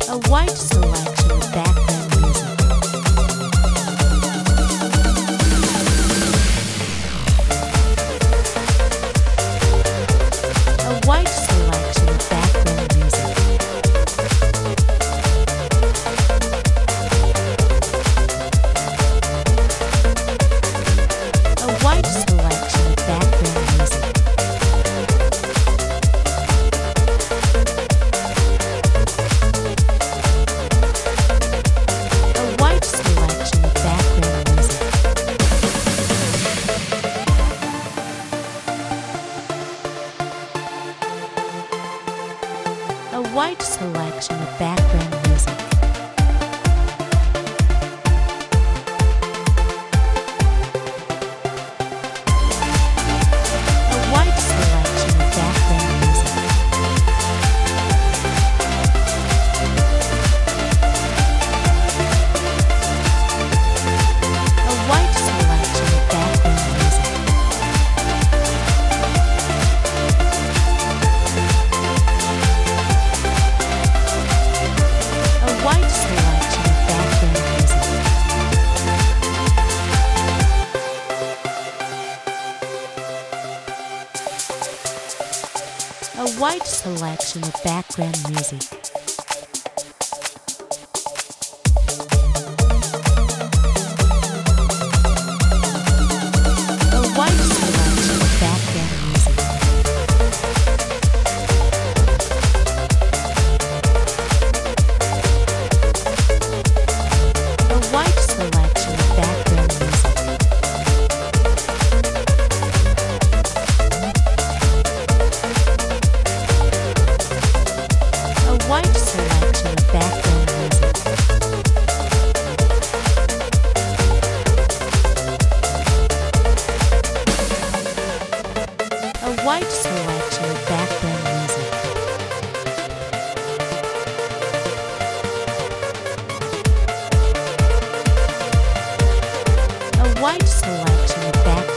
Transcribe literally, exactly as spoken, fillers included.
A wide selection of background music. A wide selection of background music. A wide selection of background music. A wide selection of background music. A wide selection of background music. A wide selection of background music. A wide selection of background music. A wide selection of background music. A wide selection of background music. A wide selection of background music. A wide selection of background music. A wide selection of background music. A wide selection of background